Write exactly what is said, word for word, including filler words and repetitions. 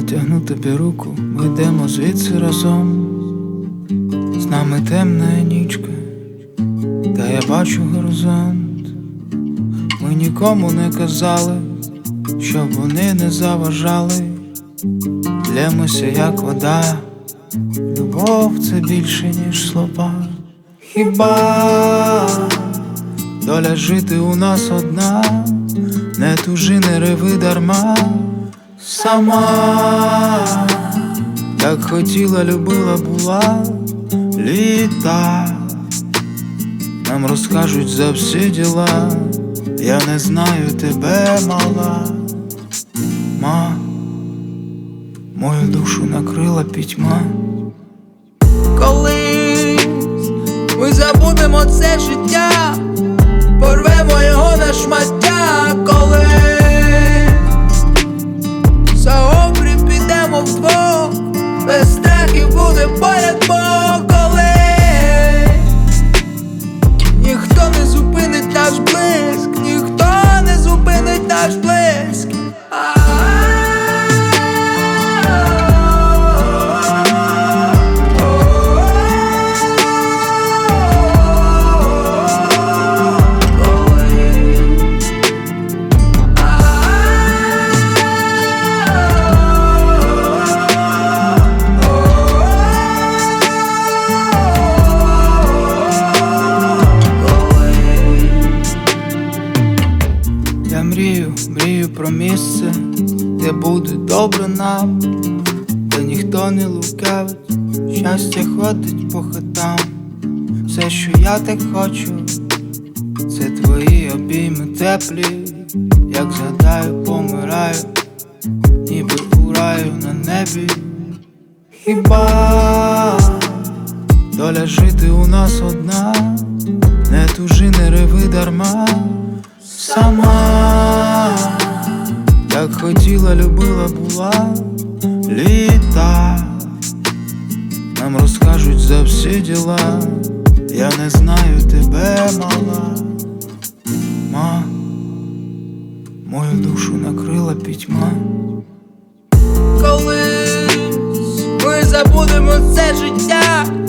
Протягну тобі руку, ми йдемо звідси разом. З нами темна нічка, та я бачу горизонт. Ми нікому не казали, щоб вони не заважали. Лємося як вода, любов це більше ніж слова. Хіба доля жити у нас одна, не тужи, не реви дарма. Сама, як хотіла, любила, була літа. Нам розкажуть за всі діла, я не знаю тебе, мала. Ма, мою душу накрила пітьма. Колись ми забудемо це життя, порвемо його на шмаття. Колись за обрій підемо вдвох, без страхів буде поряд Бог. Колись ніхто не зупинить наш блиск, ніхто не зупинить наш блиск. Я мрію, мрію про місце, де буде добре нам, де ніхто не лукавить, щастя ходить по хатам. Все, що я так хочу, це твої обійми теплі. Як згадаю, помираю, ніби у раю на небі. Хіба доля жити у нас одна, не тужи, не реви дарма. Сама, як хотіла, любила, була літа. Нам розкажуть за всі діла, я не знаю тебе, мала. Ма, мою душу накрила пітьма. Колись ми забудемо це життя,